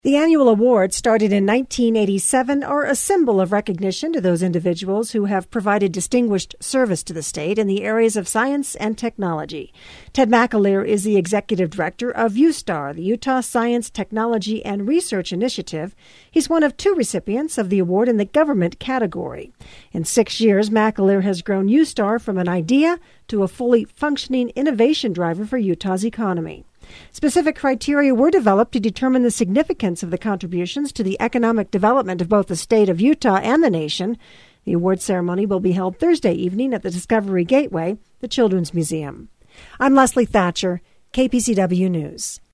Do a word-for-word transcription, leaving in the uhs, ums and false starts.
The annual award, started in nineteen eighty-seven, are a symbol of recognition to those individuals who have provided distinguished service to the state in the areas of science and technology. Ted McAleer is the executive director of USTAR, the Utah Science, Technology, and Research Initiative. He's one of two recipients of the award in the government category. In six years, McAleer has grown USTAR from an idea to a fully functioning innovation driver for Utah's economy. Specific criteria were developed to determine the significance of the contributions to the economic development of both the state of Utah and the nation. The award ceremony will be held Thursday evening at the Discovery Gateway, the Children's Museum. I'm Leslie Thatcher, K P C W News.